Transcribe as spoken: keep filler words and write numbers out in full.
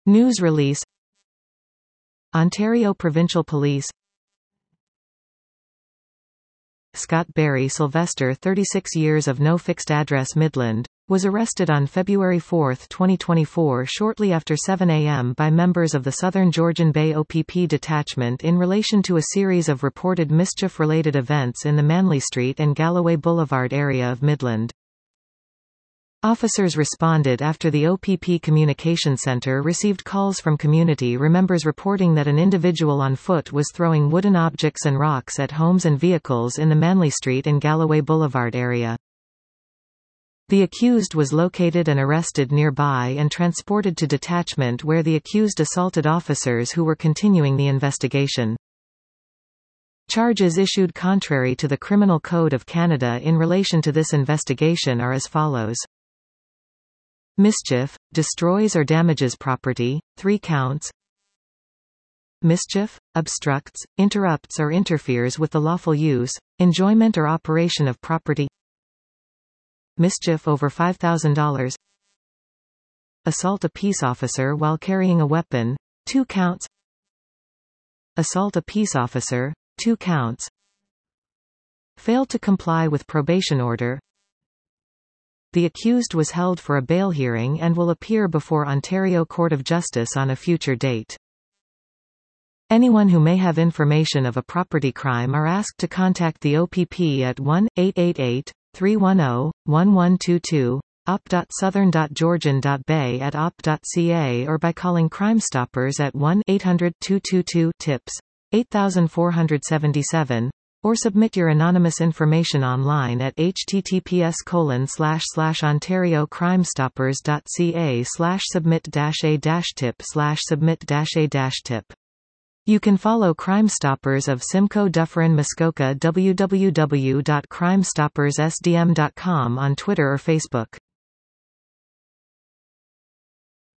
News release. Ontario Provincial Police. Scott Barry Sylvester, thirty-six years, of No Fixed Address, Midland, was arrested on February fourth, twenty twenty-four shortly after seven a m by members of the Southern Georgian Bay O P P detachment in relation to a series of reported mischief-related events in the Manley Street and Galloway Boulevard area of Midland. Officers responded after the O P P Communication Center received calls from community members reporting that an individual on foot was throwing wooden objects and rocks at homes and vehicles in the Manley Street and Galloway Boulevard area. The accused was located and arrested nearby and transported to detachment, where the accused assaulted officers who were continuing the investigation. Charges issued contrary to the Criminal Code of Canada in relation to this investigation are as follows. Mischief, destroys or damages property, three counts. Mischief, obstructs, interrupts or interferes with the lawful use, enjoyment or operation of property. Mischief over five thousand dollars. Assault a peace officer while carrying a weapon, two counts. Assault a peace officer, two counts. Failed to comply with probation order. The accused was held for a bail hearing and will appear before Ontario Court of Justice on a future date. Anyone who may have information of a property crime are asked to contact the O P P at one eight eight eight, three one zero, one one two two, o p dot southern dot georgian dot bay at o p dot c a or by calling Crime Stoppers at one eight hundred, two two two, tips, eight four seven seven, or submit your anonymous information online at h t t p s colon slash slash ontario crime stoppers dot c a slash submit dash a dash tip slash submit dash a dash tip. You can follow Crime Stoppers of Simcoe Dufferin Muskoka w w w dot crime stoppers s d m dot com on Twitter or Facebook.